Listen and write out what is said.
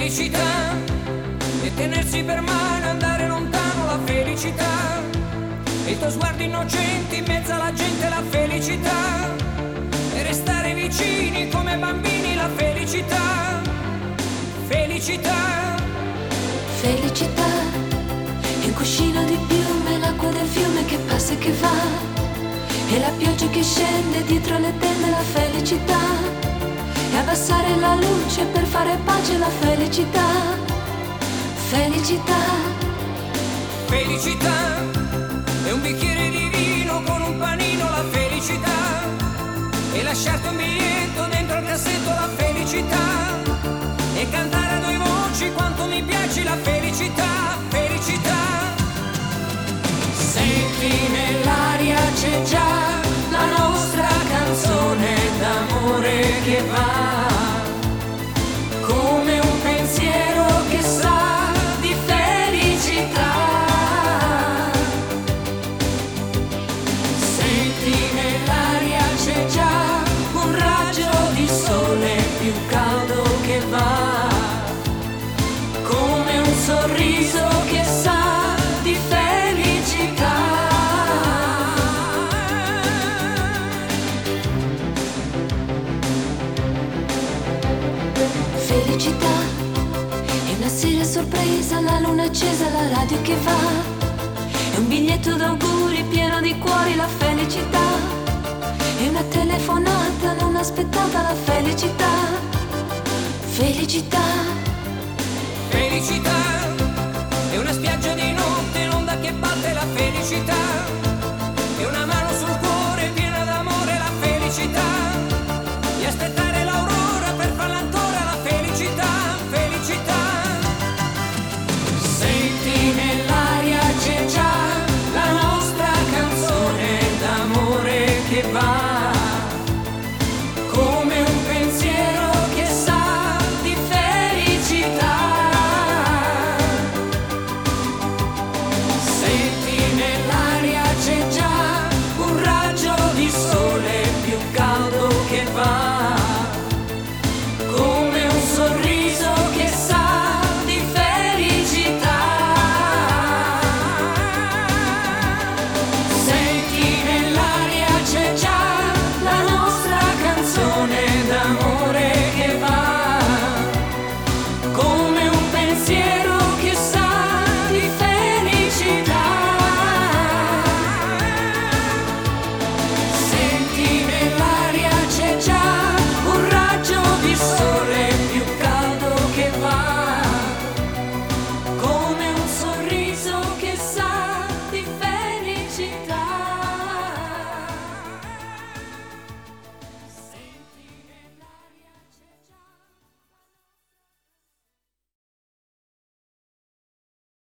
felicità e tenersi per mano e andare lontano, la felicità e il tuo sguardo innocente in mezzo alla gente, la felicità e restare vicini come bambini, la felicità, felicità. Felicità è un cuscino di piume, l'acqua del fiume che passa e che va, e la pioggia che scende dietro le tende, la felicità e abbassare la luce per fare pace, la felicità, felicità. Felicità è un bicchiere di vino con un panino, la felicità e lasciarti un biglietto dentro il cassetto, la felicità e cantare a due voci quanto mi piace, la felicità, felicità. Senti nell'aria c'è già la nostra canzone d'amore che va come un pensiero che sa di felicità. Senti nell'aria c'è già un raggio di sole più caldo che va come un sorriso che sa di felicità. Felicità è una sera sorpresa, la luna accesa, la radio che va, è un biglietto d'auguri pieno di cuori, la felicità è una telefonata non aspettata, la felicità, felicità. Felicità è una spiaggia di notte, l'onda che batte, la felicità